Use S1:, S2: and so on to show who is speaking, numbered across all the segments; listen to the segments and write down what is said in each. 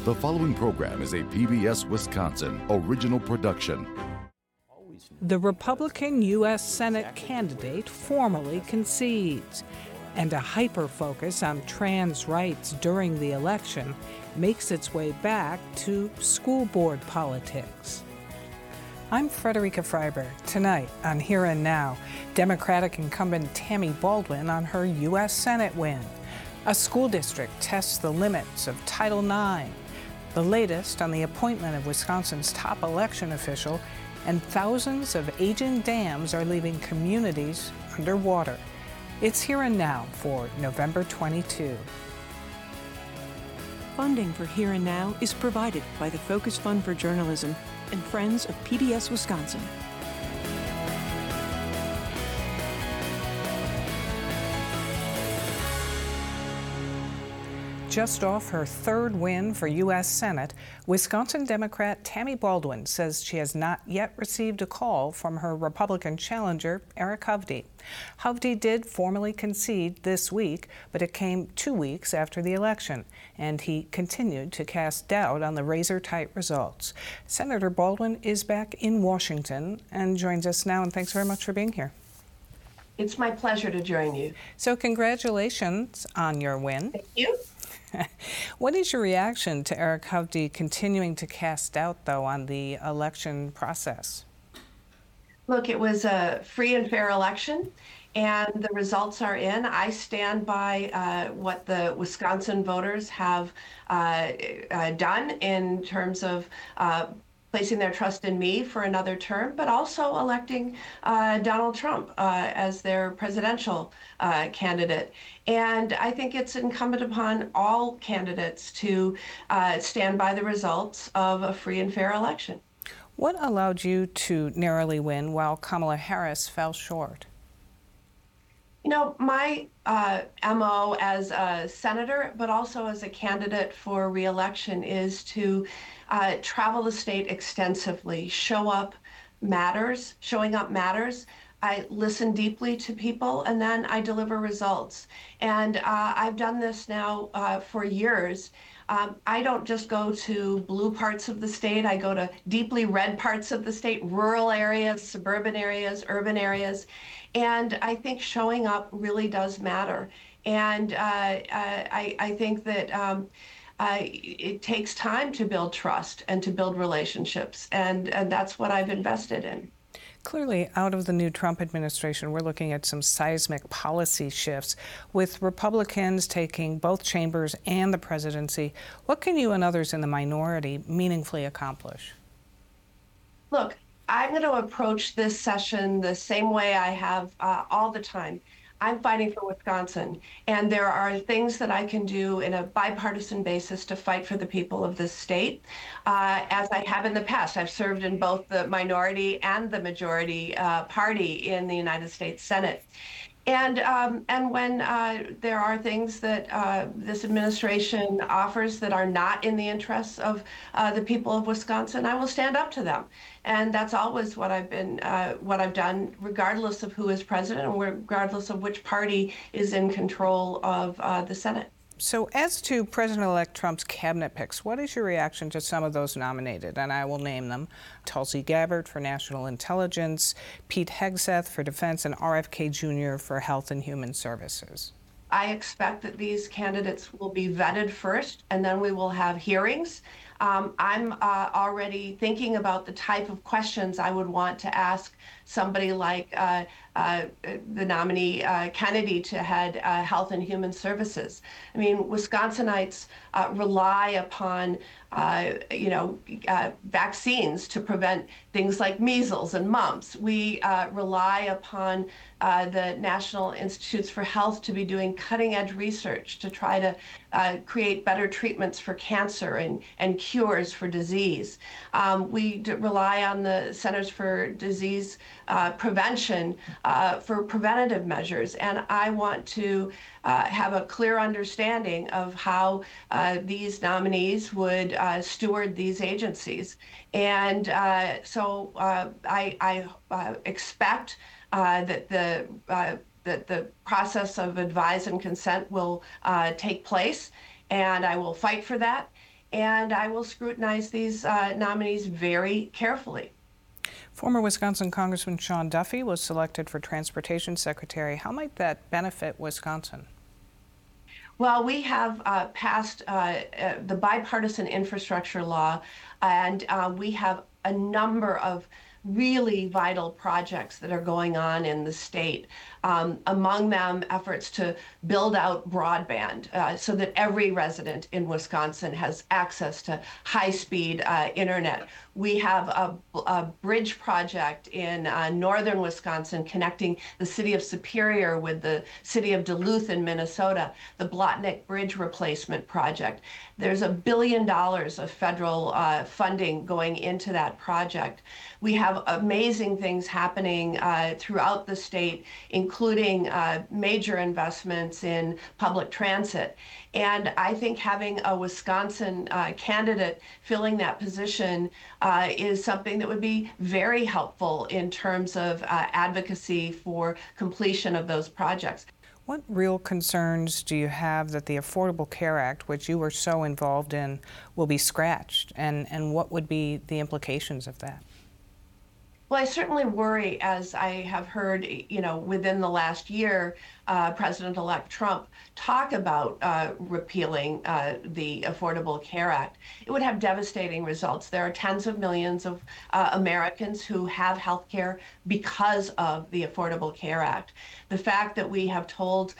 S1: The following program is a PBS Wisconsin original production.
S2: The Republican U.S. Senate candidate formally concedes, and a hyper-focus on trans rights during the election makes its way back to school board politics. I'm Frederica Freiberg. Tonight on Here and Now, Democratic incumbent Tammy Baldwin on her U.S. Senate win. A school district tests the limits of Title IX. The latest on the appointment of Wisconsin's top election official, and thousands of aging dams are leaving communities underwater. It's Here and Now for November 22.
S3: Funding for Here and Now is provided by the Focus Fund for Journalism and Friends of PBS Wisconsin.
S2: Just off her third win for U.S. Senate, Wisconsin Democrat Tammy Baldwin says she has not yet received a call from her Republican challenger, Eric Hovde. Hovde did formally concede this week, but it came 2 weeks after the election, and he continued to cast doubt on the razor-tight results. Senator Baldwin is back in Washington and joins us now, and thanks very much for being here.
S4: It's my pleasure to join you.
S2: So congratulations on your win.
S4: Thank you.
S2: What is your reaction to Eric Hovde continuing to cast doubt, though, on the election process?
S4: Look, it was a free and fair election, and the results are in. I stand by what the Wisconsin voters have done in terms of placing their trust in me for another term, but also electing Donald Trump as their presidential candidate. And I think it's incumbent upon all candidates to stand by the results of a free and fair election.
S2: What allowed you to narrowly win while Kamala Harris fell short?
S4: You know, my MO as a senator, but also as a candidate for re-election, is to travel the state extensively. Showing up matters. I listen deeply to people, and then I deliver results. And I've done this now for years. I don't just go to blue parts of the state. I go to deeply red parts of the state, rural areas, suburban areas, urban areas. And I think showing up really does matter. And I think that it takes time to build trust and to build relationships. And that's what I've invested in.
S2: Clearly, out of the new Trump administration, we're looking at some seismic policy shifts, with Republicans taking both chambers and the presidency. What can you and others in the minority meaningfully accomplish?
S4: Look, I'm going to approach this session the same way I have all the time. I'm fighting for Wisconsin, and there are things that I can do in a bipartisan basis to fight for the people of this state, as I have in the past. I've served in both the minority and the majority party in the United States Senate. And when there are things that this administration offers that are not in the interests of the people of Wisconsin, I will stand up to them. And that's always what I've done, regardless of who is president and regardless of which party is in control of the Senate.
S2: So as to President-elect Trump's cabinet picks, what is your reaction to some of those nominated? And I will name them: Tulsi Gabbard for National Intelligence, Pete Hegseth for Defense, and RFK Jr. for Health and Human Services.
S4: I expect that these candidates will be vetted first, and then we will have hearings. I'm already thinking about the type of questions I would want to ask somebody like the nominee Kennedy to head Health and Human Services. I mean, Wisconsinites rely upon vaccines to prevent things like measles and mumps. We rely upon the National Institutes for Health to be doing cutting-edge research to try to create better treatments for cancer and cures for disease. We rely on the Centers for Disease Prevention for preventative measures, and I want to have a clear understanding of how these nominees would steward these agencies. And so I expect that the process of advise and consent will take place, and I will fight for that. and I will scrutinize these nominees very carefully.
S2: Former Wisconsin Congressman Sean Duffy was selected for Transportation Secretary. How might that benefit Wisconsin?
S4: Well, we have passed the bipartisan infrastructure law, and we have a number of really vital projects that are going on in the state. Among them, efforts to build out broadband so that every resident in Wisconsin has access to high-speed internet. We have a bridge project in northern Wisconsin connecting the city of Superior with the city of Duluth in Minnesota, the Blotnick Bridge Replacement Project. There's $1 billion of federal funding going into that project. We have amazing things happening throughout the state, including major investments in public transit. And I think having a Wisconsin candidate filling that position is something that would be very helpful in terms of advocacy for completion of those projects.
S2: What real concerns do you have that the Affordable Care Act, which you were so involved in, will be scratched? And what would be the implications of that?
S4: Well, I certainly worry, as I have heard, within the last year, President-elect Trump talk about repealing the Affordable Care Act. It would have devastating results. There are tens of millions of Americans who have health care because of the Affordable Care Act. The fact that we have told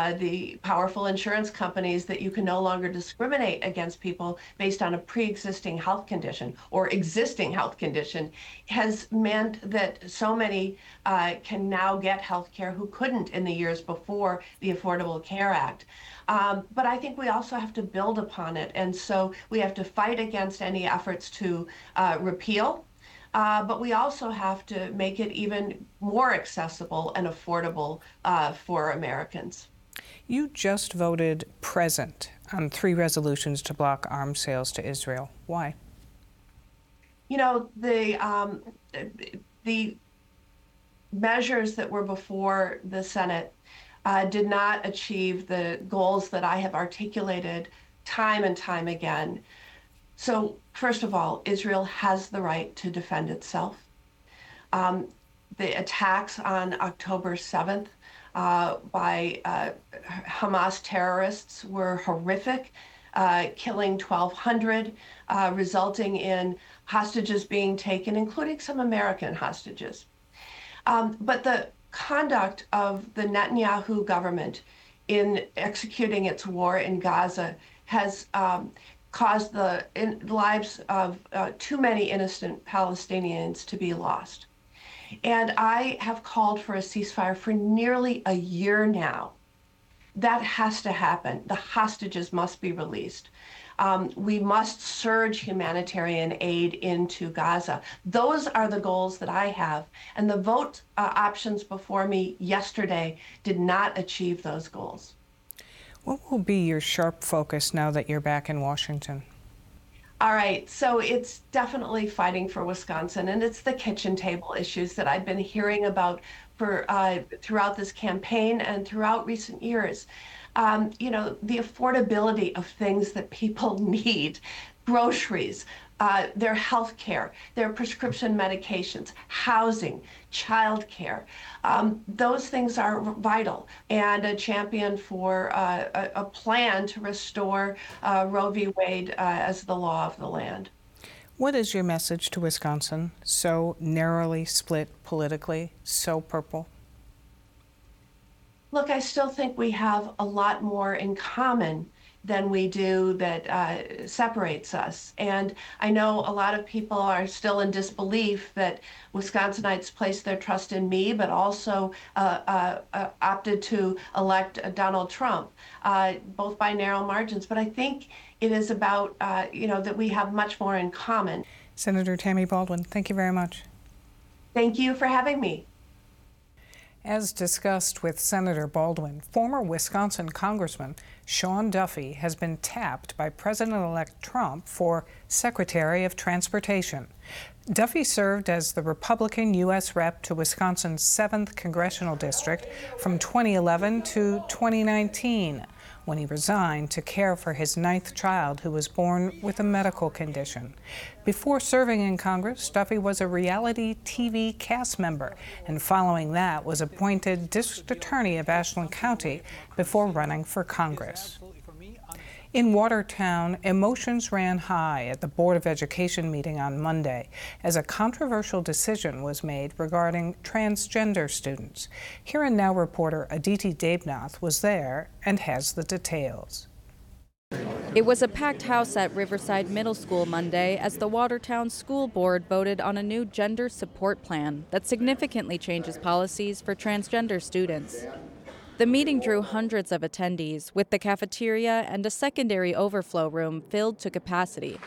S4: the powerful insurance companies that you can no longer discriminate against people based on a pre-existing health condition or existing health condition has meant that so many can now get health care who couldn't in the years before the Affordable Care Act. But I think we also have to build upon it. And so we have to fight against any efforts to repeal. But we also have to make it even more accessible and affordable for Americans.
S2: You just voted present on 3 resolutions to block arms sales to Israel. Why?
S4: The measures that were before the Senate did not achieve the goals that I have articulated time and time again. So, first of all, Israel has the right to defend itself. The attacks on October 7th by Hamas terrorists were horrific, killing 1,200, resulting in hostages being taken, including some American hostages. But the conduct of the Netanyahu government in executing its war in Gaza has caused the lives of too many innocent Palestinians to be lost. And I have called for a ceasefire for nearly a year now. That has to happen. The hostages must be released. We must surge humanitarian aid into Gaza. Those are the goals that I have. And the vote options before me yesterday did not achieve those goals.
S2: What will be your sharp focus now that you're back in Washington?
S4: All right, so it's definitely fighting for Wisconsin, and it's the kitchen table issues that I've been hearing about for throughout this campaign and throughout recent years. The affordability of things that people need, groceries, their health care, their prescription medications, housing, childcare. Those things are vital, and a champion for a plan to restore Roe v. Wade as the law of the land.
S2: What is your message to Wisconsin, so narrowly split politically, so purple?
S4: Look, I still think we have a lot more in common than we do that separates us. And I know a lot of people are still in disbelief that Wisconsinites place their trust in me, but also opted to elect Donald Trump, both by narrow margins. But I think it is about, that we have much more in common.
S2: Senator Tammy Baldwin, thank you very much.
S4: Thank you for having me.
S2: As discussed with Senator Baldwin, former Wisconsin Congressman Sean Duffy has been tapped by President-elect Trump for Secretary of Transportation. Duffy served as the Republican U.S. Rep to Wisconsin's 7th Congressional District from 2011 to 2019. when he resigned to care for his 9th child who was born with a medical condition. Before serving in Congress, Duffy was a reality TV cast member, and following that was appointed district attorney of Ashland County before running for Congress. In Watertown, emotions ran high at the Board of Education meeting on Monday as a controversial decision was made regarding transgender students. Here and Now reporter Aditi Debnath was there and has the details.
S5: It was a packed house at Riverside Middle School Monday as the Watertown School Board voted on a new gender support plan that significantly changes policies for transgender students. The meeting drew hundreds of attendees, with the cafeteria and a secondary overflow room filled to capacity.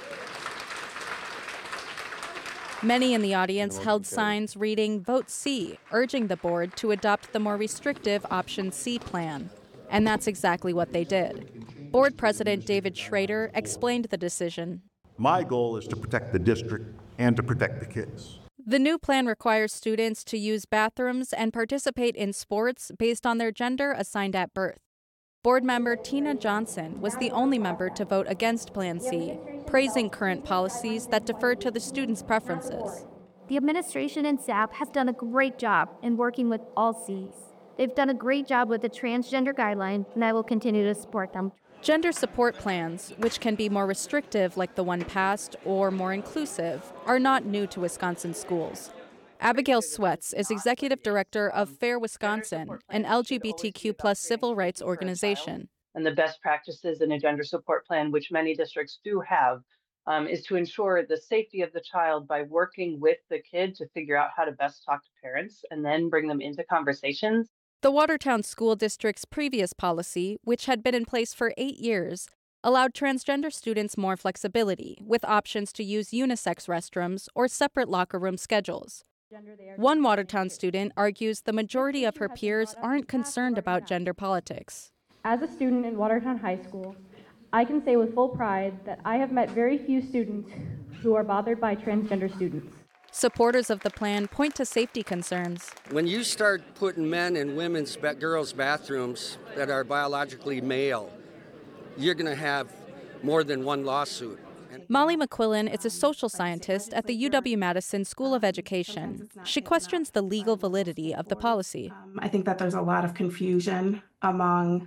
S5: Many in the audience held signs reading "Vote C," urging the board to adopt the more restrictive Option C plan. And that's exactly what they did. Board President David Schrader explained the decision.
S6: My goal is to protect the district and to protect the kids.
S5: The new plan requires students to use bathrooms and participate in sports based on their gender assigned at birth. Board member Tina Johnson was the only member to vote against Plan C, praising current policies that defer to the students' preferences.
S7: The administration and staff has done a great job in working with all Cs. They've done a great job with the transgender guidelines, and I will continue to support them.
S5: Gender support plans, which can be more restrictive like the one passed or more inclusive, are not new to Wisconsin schools. Abigail Sweats is executive director of FAIR Wisconsin, an LGBTQ+ civil rights organization.
S8: And the best practices in a gender support plan, which many districts do have, is to ensure the safety of the child by working with the kid to figure out how to best talk to parents and then bring them into conversations.
S5: The Watertown School District's previous policy, which had been in place for 8 years, allowed transgender students more flexibility, with options to use unisex restrooms or separate locker room schedules. One Watertown student argues the majority of her peers aren't concerned about gender politics.
S9: As a student in Watertown High School, I can say with full pride that I have met very few students who are bothered by transgender students.
S5: Supporters of the plan point to safety concerns.
S10: When you start putting men in girls' bathrooms that are biologically male, you're going to have more than one lawsuit.
S5: Molly McQuillan is a social scientist at the UW-Madison School of Education. She questions the legal validity of the policy.
S11: I think that there's a lot of confusion among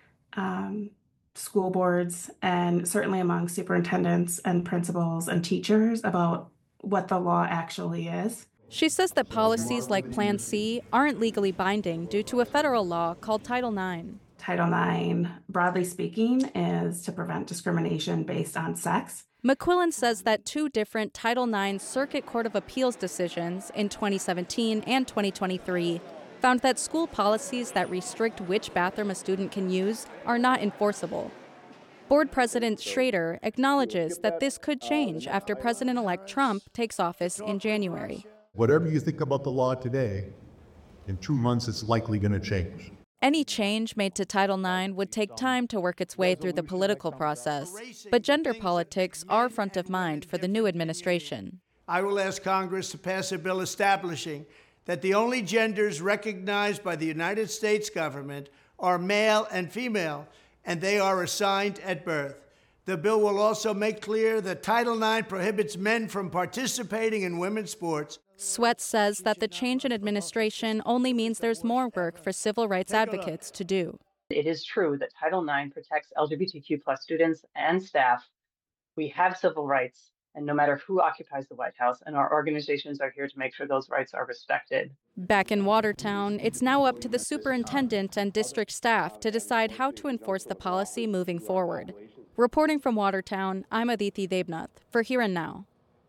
S11: school boards and certainly among superintendents and principals and teachers about what the law actually is.
S5: She says that policies like Plan C aren't legally binding due to a federal law called Title IX.
S11: Title IX, broadly speaking, is to prevent discrimination based on sex.
S5: McQuillan says that 2 different Title IX Circuit Court of Appeals decisions in 2017 and 2023 found that school policies that restrict which bathroom a student can use are not enforceable. Board President Schrader acknowledges that this could change after President-elect Trump takes office in January.
S6: Whatever you think about the law today, in 2 months it's likely going to change.
S5: Any change made to Title IX would take time to work its way through the political process, but gender politics are front of mind for the new administration.
S12: I will ask Congress to pass a bill establishing that the only genders recognized by the United States government are male and female, and they are assigned at birth. The bill will also make clear that Title IX prohibits men from participating in women's sports.
S5: Sweats says that the change in administration only means there's more work for civil rights advocates to do.
S8: It is true that Title IX protects LGBTQ+ students and staff. We have civil rights, and no matter who occupies the White House, and our organizations are here to make sure those rights are respected.
S5: Back in Watertown, it's now up to the superintendent and district staff to decide how to enforce the policy moving forward. Reporting from Watertown, I'm Aditi Debnath for Here and Now.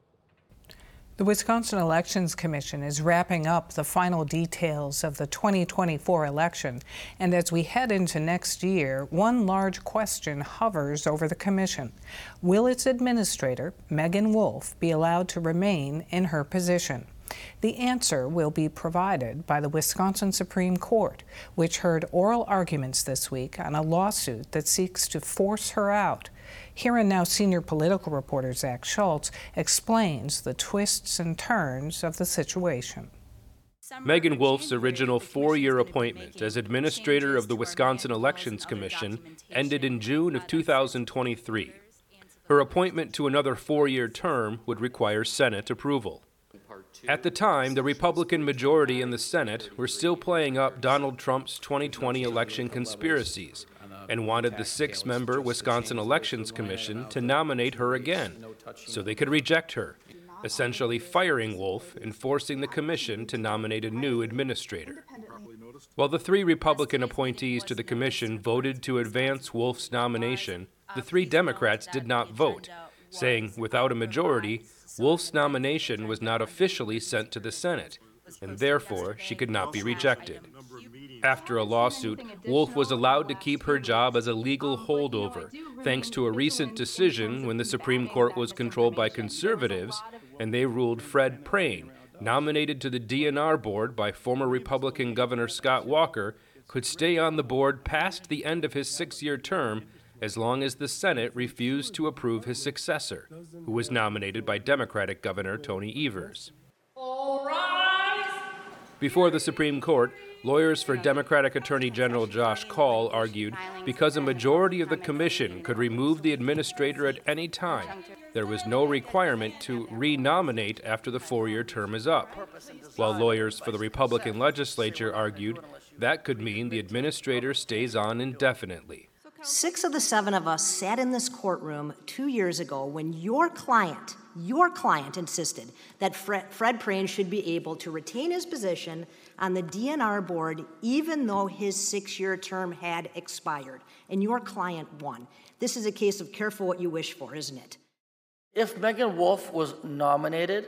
S2: The Wisconsin Elections Commission is wrapping up the final details of the 2024 election, and as we head into next year, one large question hovers over the commission. Will its administrator, Megan Wolf, be allowed to remain in her position? The answer will be provided by the Wisconsin Supreme Court, which heard oral arguments this week on a lawsuit that seeks to force her out. Here and Now senior political reporter Zach Schultz explains the twists and turns of the situation.
S13: Megan Wolf's original 4-year appointment as administrator of the Wisconsin Elections Commission ended in June of 2023. Her appointment to another 4-year term would require Senate approval. At the time, the Republican majority in the Senate were still playing up Donald Trump's 2020 election conspiracies and wanted the 6-member Wisconsin Elections Commission to nominate her again so they could reject her, essentially firing Wolf and forcing the commission to nominate a new administrator. While the 3 Republican appointees to the commission voted to advance Wolf's nomination, the 3 Democrats did not vote, saying without a majority, Wolf's nomination was not officially sent to the Senate, and therefore she could not be rejected. After a lawsuit, Wolf was allowed to keep her job as a legal holdover, thanks to a recent decision when the Supreme Court was controlled by conservatives, and they ruled Fred Prehn, nominated to the DNR board by former Republican Governor Scott Walker, could stay on the board past the end of his 6-year term as long as the Senate refused to approve his successor, who was nominated by Democratic Governor Tony Evers.
S14: All rise.
S13: Before the Supreme Court, lawyers for Democratic Attorney General Josh Kaul argued because a majority of the commission could remove the administrator at any time, there was no requirement to re-nominate after the 4-year term is up, while lawyers for the Republican legislature argued that could mean the administrator stays on indefinitely.
S14: 6 of the 7 of us sat in this courtroom 2 years ago when your client insisted that Fred Prehn should be able to retain his position on the DNR board even though his 6-year term had expired, and your client won. This is a case of careful what you wish for, isn't it?
S15: If Megan Wolf was nominated,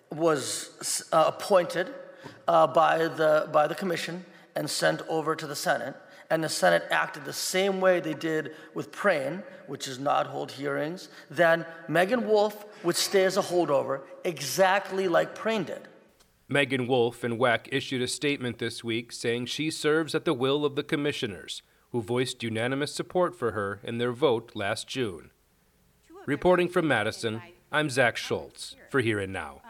S15: was appointed by the commission and sent over to the Senate, and the Senate acted the same way they did with Prehn, which is not hold hearings, then Megan Wolf would stay as a holdover exactly like Prehn did.
S13: Megan Wolf and WEC issued a statement this week saying she serves at the will of the commissioners, who voiced unanimous support for her in their vote last June. Reporting from Madison, I'm Zach Schultz for Here and Now.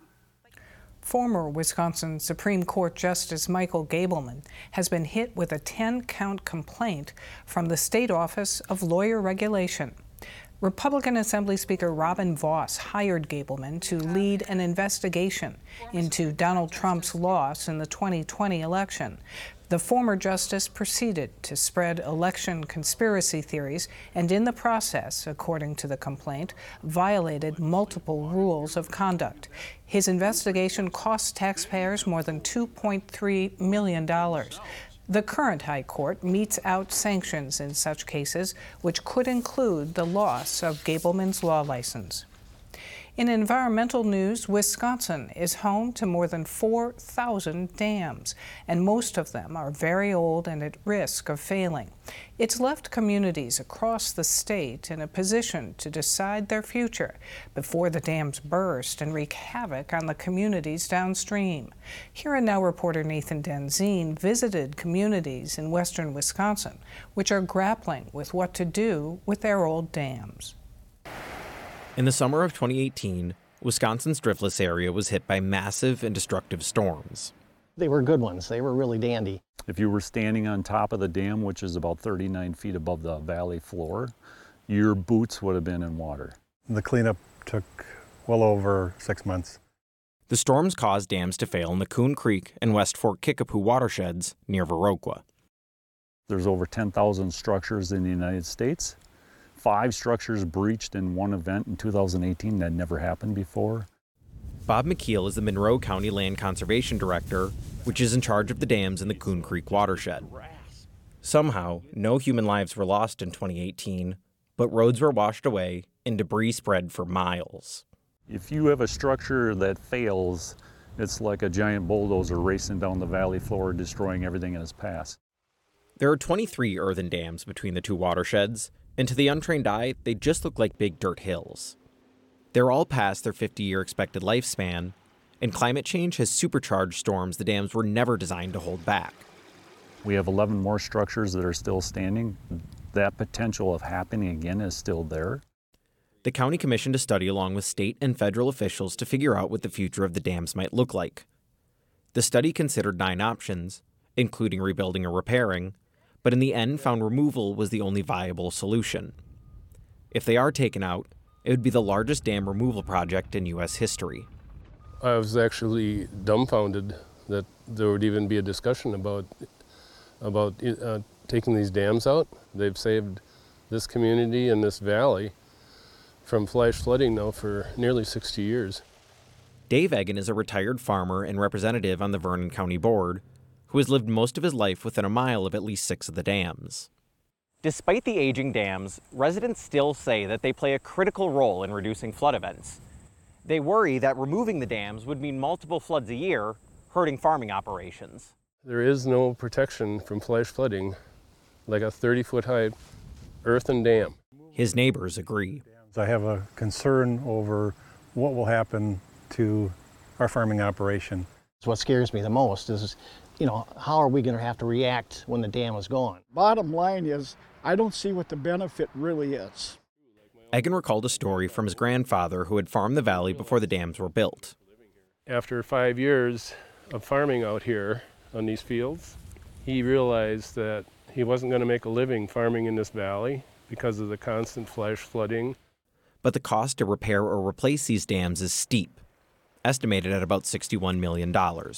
S2: Former Wisconsin Supreme Court Justice Michael Gableman has been hit with a 10-count complaint from the State Office of Lawyer Regulation. Republican Assembly Speaker Robin Vos hired Gableman to lead an investigation into Donald Trump's loss in the 2020 election. The former justice proceeded to spread election conspiracy theories and in the process, according to the complaint, violated multiple rules of conduct. His investigation cost taxpayers more than $2.3 million. The current High Court metes out sanctions in such cases, which could include the loss of Gableman's law license. In environmental news, Wisconsin is home to more than 4,000 dams, and most of them are very old and at risk of failing. It's left communities across the state in a position to decide their future before the dams burst and wreak havoc on the communities downstream. Here and Now reporter Nathan Denzine visited communities in western Wisconsin, which are grappling with what to do with their old dams.
S16: In the summer of 2018, Wisconsin's Driftless area was hit by massive and destructive storms.
S17: They were good ones. They were really dandy.
S18: If you were standing on top of the dam, which is about 39 feet above the valley floor, your boots would have been in water.
S6: The cleanup took well over 6 months.
S16: The storms caused dams to fail in the Coon Creek and West Fork Kickapoo watersheds near Viroqua.
S18: There's over 10,000 structures in the United States. 5 structures breached in one event in 2018 that never happened before.
S16: Bob McKeel is the Monroe County Land Conservation Director, which is in charge of the dams in the Coon Creek watershed. Somehow, no human lives were lost in 2018, but roads were washed away and debris spread for miles.
S18: If you have a structure that fails, it's like a giant bulldozer racing down the valley floor, destroying everything in its path.
S16: There are 23 earthen dams between the two watersheds, and to the untrained eye, they just look like big dirt hills. They're all past their 50-year expected lifespan, and climate change has supercharged storms the dams were never designed to hold back.
S18: We have 11 more structures that are still standing. That potential of happening again is still there.
S16: The county commissioned a study along with state and federal officials to figure out what the future of the dams might look like. The study considered 9 options, including rebuilding or repairing, but in the end found removal was the only viable solution. If they are taken out, it would be the largest dam removal project in U.S. history.
S19: I was actually dumbfounded that there would even be a discussion about taking these dams out. They've saved this community and this valley from flash flooding now for nearly 60 years.
S16: Dave Egan is a retired farmer and representative on the Vernon County Board who has lived most of his life within a mile of at least 6 of the dams. Despite the aging dams, residents still say that they play a critical role in reducing flood events. They worry that removing the dams would mean multiple floods a year, hurting farming operations.
S19: There is no protection from flash flooding like a 30-foot high earthen dam.
S16: His neighbors agree.
S20: I have a concern over what will happen to our farming operation.
S17: What scares me the most is, how are we going to have to react when the dam is gone?
S21: Bottom line is, I don't see what the benefit really is.
S16: Egan recalled a story from his grandfather who had farmed the valley before the dams were built.
S19: After 5 years of farming out here on these fields, he realized that he wasn't going to make a living farming in this valley because of the constant flash flooding.
S16: But the cost to repair or replace these dams is steep, estimated at about $61 million.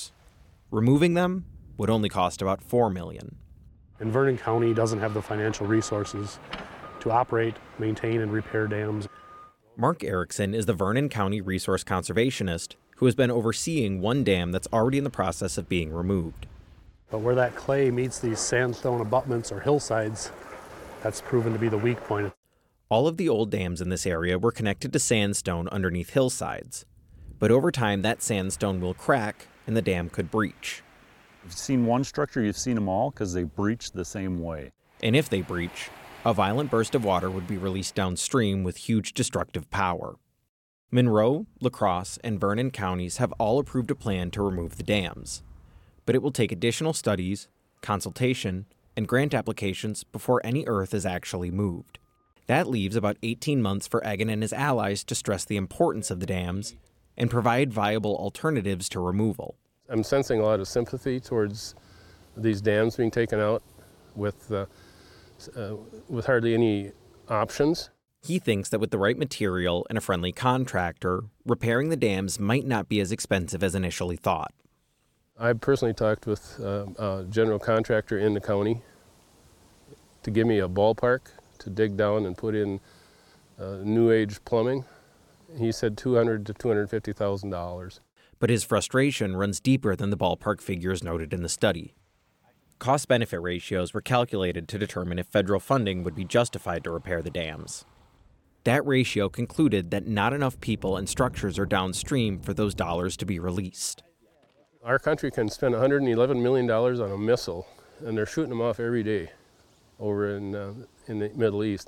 S16: Removing them would only cost about $4 million.
S22: And Vernon County doesn't have the financial resources to operate, maintain, and repair dams.
S16: Mark Erickson is the Vernon County resource conservationist who has been overseeing one dam that's already in the process of being removed.
S22: But where that clay meets these sandstone abutments or hillsides, that's proven to be the weak point.
S16: All of the old dams in this area were connected to sandstone underneath hillsides. But over time, that sandstone will crack and the dam could breach.
S18: If you've seen one structure, you've seen them all because they breach the same way.
S16: And if they breach, a violent burst of water would be released downstream with huge destructive power. Monroe, La Crosse, and Vernon counties have all approved a plan to remove the dams. But it will take additional studies, consultation, and grant applications before any earth is actually moved. That leaves about 18 months for Egan and his allies to stress the importance of the dams and provide viable alternatives to removal.
S19: I'm sensing a lot of sympathy towards these dams being taken out with hardly any options.
S16: He thinks that with the right material and a friendly contractor, repairing the dams might not be as expensive as initially thought.
S19: I've personally talked with a general contractor in the county to give me a ballpark to dig down and put in new age plumbing. He said $200,000 to $250,000.
S16: But his frustration runs deeper than the ballpark figures noted in the study. Cost-benefit ratios were calculated to determine if federal funding would be justified to repair the dams. That ratio concluded that not enough people and structures are downstream for those dollars to be released.
S19: Our country can spend $111 million on a missile, and they're shooting them off every day over in the Middle East.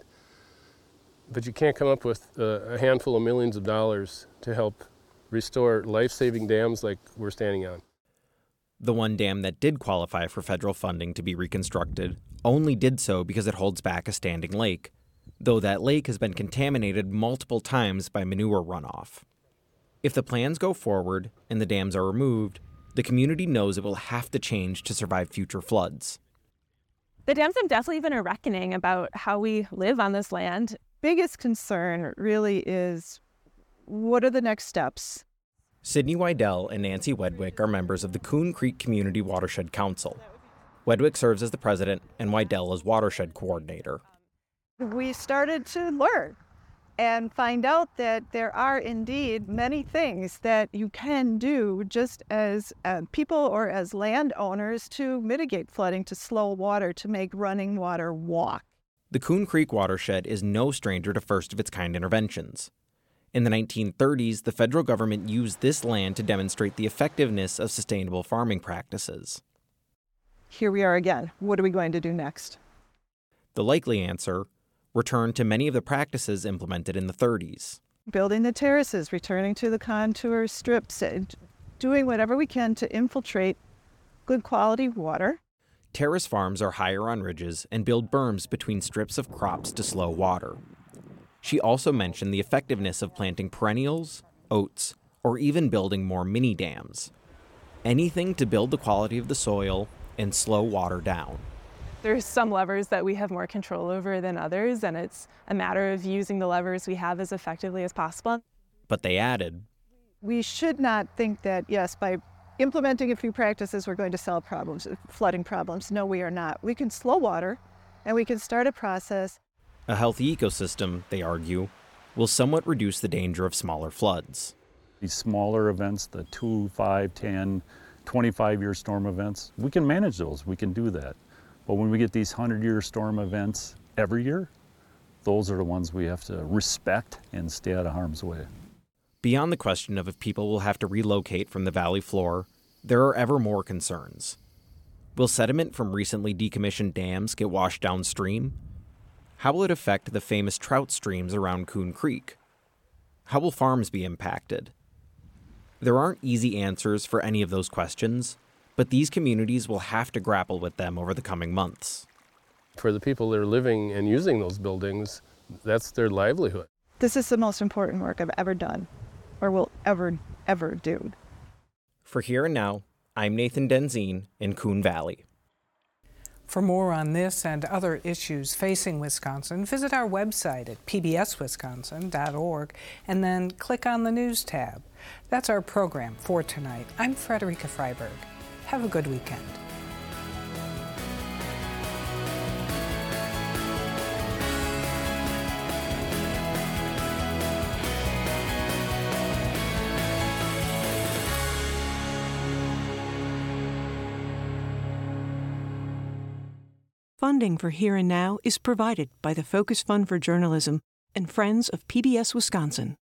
S19: But you can't come up with a handful of millions of dollars to help restore life-saving dams like we're standing on.
S16: The one dam that did qualify for federal funding to be reconstructed only did so because it holds back a standing lake, though that lake has been contaminated multiple times by manure runoff. If the plans go forward and the dams are removed, the community knows it will have to change to survive future floods.
S23: The dams have definitely been a reckoning about how we live on this land. Biggest concern really is, what are the next steps?
S16: Sydney Wydell and Nancy Wedwick are members of the Coon Creek Community Watershed Council. Wedwick serves as the president and Wydell as watershed coordinator.
S24: We started to learn and find out that there are indeed many things that you can do just as people or as landowners to mitigate flooding, to slow water, to make running water walk.
S16: The Coon Creek watershed is no stranger to first-of-its-kind interventions. In the 1930s, the federal government used this land to demonstrate the effectiveness of sustainable farming practices.
S24: Here we are again. What are we going to do next?
S16: The likely answer: return to many of the practices implemented in the 30s.
S24: Building the terraces, returning to the contour strips, doing whatever we can to infiltrate good quality water.
S16: Terrace farms are higher on ridges and build berms between strips of crops to slow water. She also mentioned the effectiveness of planting perennials, oats, or even building more mini dams. anything to build the quality of the soil and slow water down.
S23: There's some levers that we have more control over than others, and it's a matter of using the levers we have as effectively as possible.
S16: But they added,
S24: we should not think that, yes, by implementing a few practices, we're going to solve problems, flooding problems. No, we are not. We can slow water, and we can start a process.
S16: A healthy ecosystem, they argue, will somewhat reduce the danger of smaller floods.
S18: These smaller events, the 2, 5, 10, 25-year storm events, we can manage those. We can do that. But when we get these 100-year storm events every year, those are the ones we have to respect and stay out of harm's way.
S16: Beyond the question of if people will have to relocate from the valley floor, there are ever more concerns. Will sediment from recently decommissioned dams get washed downstream? How will it affect the famous trout streams around Coon Creek? How will farms be impacted? There aren't easy answers for any of those questions, but these communities will have to grapple with them over the coming months.
S19: For the people that are living and using those buildings, that's their livelihood.
S24: This is the most important work I've ever done, or will ever do.
S16: For Here and Now, I'm Nathan Denzine in Coon Valley.
S2: For more on this and other issues facing Wisconsin, visit our website at pbswisconsin.org and then click on the News tab. That's our program for tonight. I'm Frederica Freiberg. Have a good weekend.
S1: Funding for Here and Now is provided by the Focus Fund for Journalism and Friends of PBS Wisconsin.